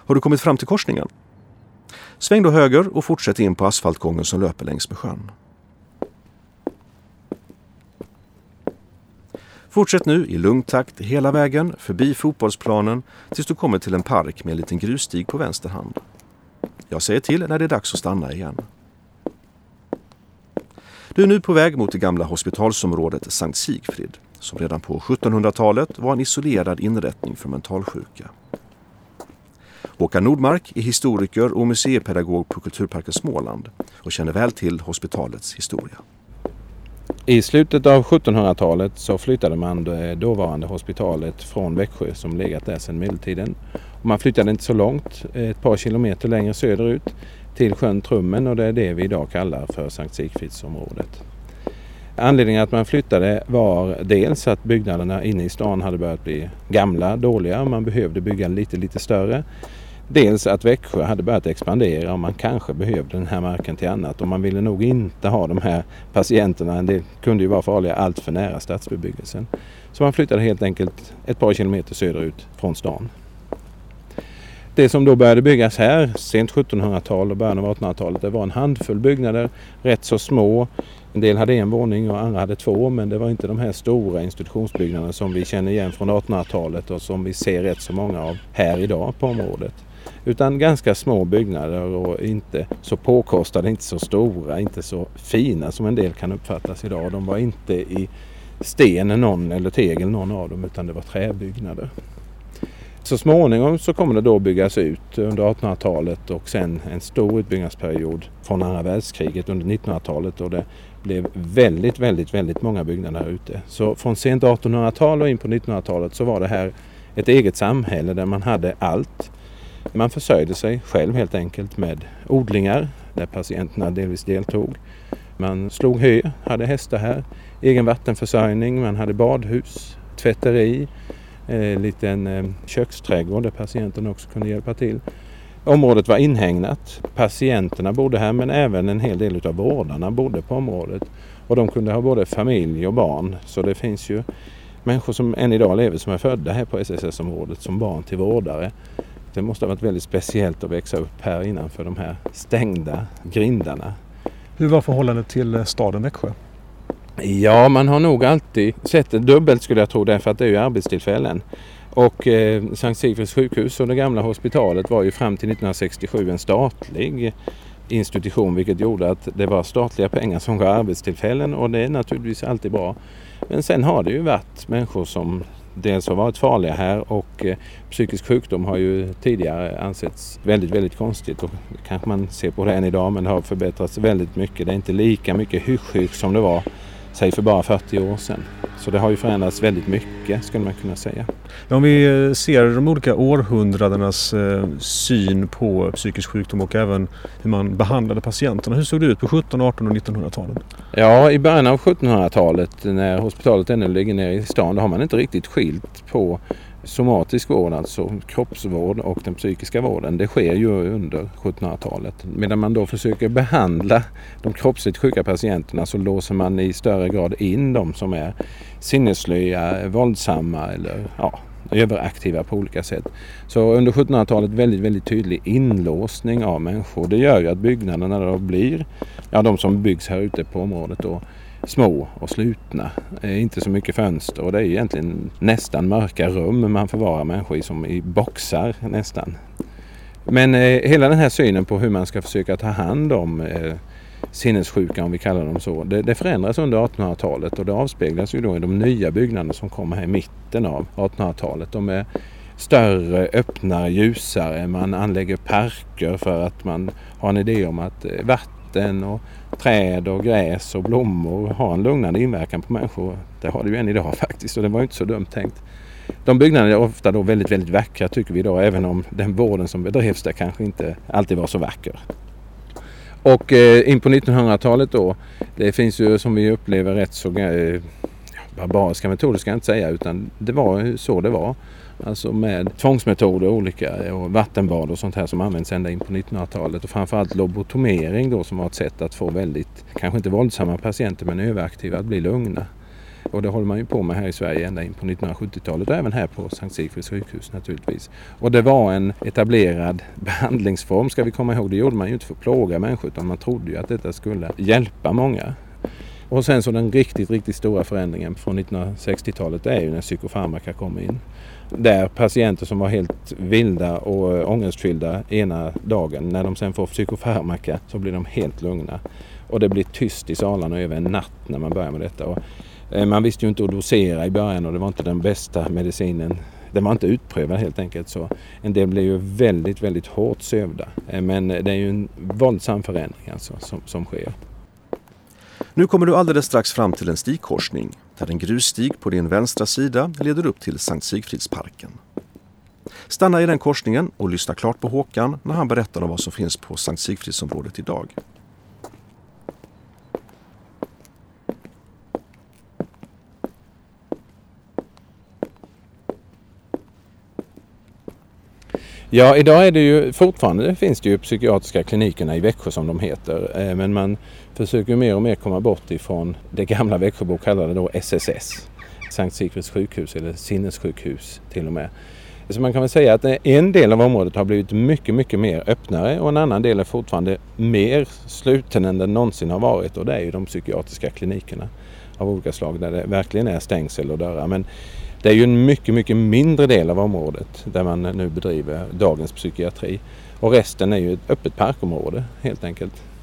Har du kommit fram till korsningen? Sväng då höger och fortsätt in på asfaltgången som löper längs med sjön. Fortsätt nu i lugn takt hela vägen förbi fotbollsplanen tills du kommer till en park med en liten grusstig på vänster hand. Jag säger till när det är dags att stanna igen. Du är nu på väg mot det gamla hospitalsområdet Sankt Sigfrid, som redan på 1700-talet var en isolerad inrättning för mentalsjuka. Håkan Nordmark är historiker och museipedagog på Kulturparken Småland och känner väl till hospitalets historia. I slutet av 1700-talet så flyttade man det dåvarande hospitalet från Växjö som legat där sedan medeltiden. Och man flyttade inte så långt, ett par kilometer längre söderut till sjön Trummen, och det är det vi idag kallar för Sankt Sigfridsområdet. Anledningen att man flyttade var dels att byggnaderna inne i stan hade börjat bli gamla, dåliga, och man behövde bygga lite större. Dels att Växjö hade börjat expandera och man kanske behövde den här marken till annat, och man ville nog inte ha de här patienterna, det kunde ju vara farliga, allt för nära stadsbebyggelsen. Så man flyttade helt enkelt ett par kilometer söderut från stan. Det som då började byggas här, sent 1700-tal och början av 1800-talet, det var en handfull byggnader, rätt så små. En del hade en våning och andra hade två, men det var inte de här stora institutionsbyggnaderna som vi känner igen från 1800-talet och som vi ser rätt så många av här idag på området. Utan ganska små byggnader och inte så påkostade, inte så stora, inte så fina som en del kan uppfattas idag. De var inte i sten eller tegel någon av dem, utan det var träbyggnader. Så småningom så kommer det då byggas ut under 1800-talet och sen en stor utbyggnadsperiod från andra världskriget under 1900-talet, och det blev väldigt många byggnader här ute. Så från sent 1800-tal och in på 1900-talet så var det här ett eget samhälle där man hade allt. Man försörjde sig själv helt enkelt med odlingar där patienterna delvis deltog. Man slog hö, hade hästar här, egen vattenförsörjning, man hade badhus, tvätteri, liten köksträdgård där patienterna också kunde hjälpa till. Området var inhägnat, patienterna bodde här, men även en hel del av vårdarna bodde på området. Och de kunde ha både familj och barn, så det finns ju människor som än idag lever som är födda här på SSS-området som barn till vårdare. Det måste ha varit väldigt speciellt att växa upp här innanför de här stängda grindarna. Hur var förhållandet till staden Växjö? Ja, man har nog alltid sett det dubbelt, skulle jag tro, därför att det är ju arbetstillfällen. Och Sankt Sigfrids sjukhus och det gamla hospitalet var ju fram till 1967 en statlig institution, vilket gjorde att det var statliga pengar som gav arbetstillfällen, och det är naturligtvis alltid bra. Men sen har det ju varit människor som dels har varit farliga här, och psykisk sjukdom har ju tidigare ansetts väldigt konstigt, och kanske man ser på det än idag, men det har förbättrats väldigt mycket. Det är inte lika mycket hysch som det var, säg för bara 40 år sedan. Så det har ju förändrats väldigt mycket, skulle man kunna säga. Om vi ser de olika århundradenas syn på psykisk sjukdom och även hur man behandlade patienterna. Hur såg det ut på 1700-, 1800- och 1900-talen? Ja, i början av 1700-talet när hospitalet ännu ligger nere i stan, då har man inte riktigt skilt på somatisk vård, alltså kroppsvård, och den psykiska vården. Det sker ju under 1700-talet. Medan man då försöker behandla de kroppsligt sjuka patienterna, så låser man i större grad in de som är sinnesslöa, våldsamma eller överaktiva på olika sätt. Så under 1700-talet väldigt tydlig inlåsning av människor. Det gör ju att byggnaderna då blir, de som byggs här ute på området då, små och slutna, inte så mycket fönster, och det är egentligen nästan mörka rum man förvarar människor i, som i boxar nästan. Men hela den här synen på hur man ska försöka ta hand om sinnessjuka, om vi kallar dem så, det förändras under 1800-talet, och det avspeglas ju då i de nya byggnaderna som kommer här i mitten av 1800-talet. De är större, öppnare, ljusare, man anlägger parker för att man har en idé om att vatten och träd och gräs och blommor har en lugnande inverkan på människor. Det har det ju än idag faktiskt, och det var inte så dumt tänkt. De byggnaderna är ofta då väldigt vackra, tycker vi idag, även om den vården som bedrevs där kanske inte alltid var så vacker. Och in på 1900-talet då, det finns ju, som vi upplever, rätt så barbariska metoder, ska jag inte säga, utan det var så det var. Alltså med tvångsmetoder olika, och vattenbad och sånt här som används ända in på 1900-talet, och framförallt lobotomering då, som var ett sätt att få väldigt, kanske inte våldsamma patienter men överaktiva att bli lugna. Och det håller man ju på med här i Sverige ända in på 1970-talet och även här på Sankt Sigfrids sjukhus naturligtvis. Och det var en etablerad behandlingsform, ska vi komma ihåg. Det gjorde man ju inte för att plåga människor, utan man trodde ju att detta skulle hjälpa många. Och sen så den riktigt stora förändringen från 1960-talet är ju när psykofarmaka kommer in. Där patienter som var helt vilda och ångestfyllda ena dagen, när de sen får psykofarmaka så blir de helt lugna. Och det blir tyst i salarna över en natt när man börjar med detta. Och man visste ju inte att dosera i början och det var inte den bästa medicinen. Den var inte utprövad helt enkelt, så en del blev ju väldigt hårt sövda. Men det är ju en våldsam förändring alltså som sker. Nu kommer du alldeles strax fram till en stigkorsning där en grusstig på din vänstra sida leder upp till Sankt Sigfridsparken. Stanna i den korsningen och lyssna klart på Håkan när han berättar om vad som finns på Sankt Sigfridsområdet idag. Ja, idag är det ju fortfarande, finns det ju psykiatriska klinikerna i Växjö som de heter. Men man försöker mer och mer komma bort ifrån det gamla Växjöbo kallade då SSS. Sankt Sigfrids sjukhus eller sinnessjukhus till och med. Så man kan väl säga att en del av området har blivit mycket mer öppnare och en annan del är fortfarande mer sluten än den någonsin har varit. Och det är ju de psykiatriska klinikerna av olika slag där det verkligen är stängsel och dörrar. Men det är ju en mycket mindre del av området där man nu bedriver dagens psykiatri. Och resten är ju ett öppet parkområde helt enkelt.